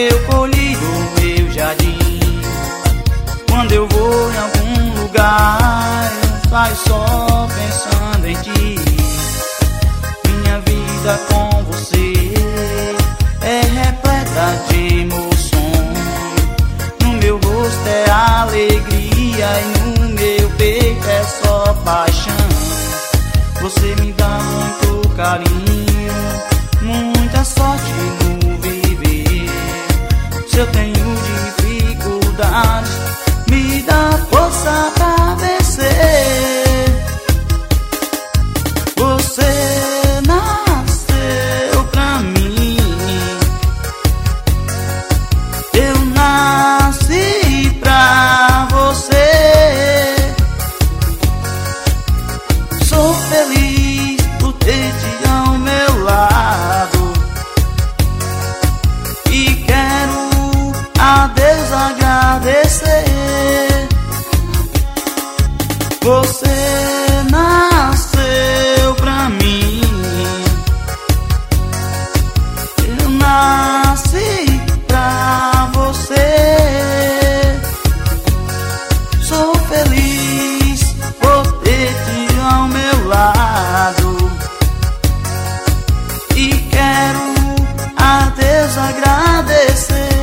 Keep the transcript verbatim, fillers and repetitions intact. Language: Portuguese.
eu colhi do meu jardim. Quando eu vou em algum lugar, eu saio só pensando em ti. Minha vida com você é repleta de emoções. No meu rosto é alegria e no meu peito é só paixão. Você me dá muito carinho, muita sorte no viver. Se eu tenho dificuldades, me dá força pra vencer. Você nasceu pra mim, eu nasci pra você. Sou feliz por ter te ao meu lado e quero a Deus agradecer. Você nasceu pra mim, eu nasci pra você. Sou feliz por ter te ao meu lado e quero a Deus agradecer.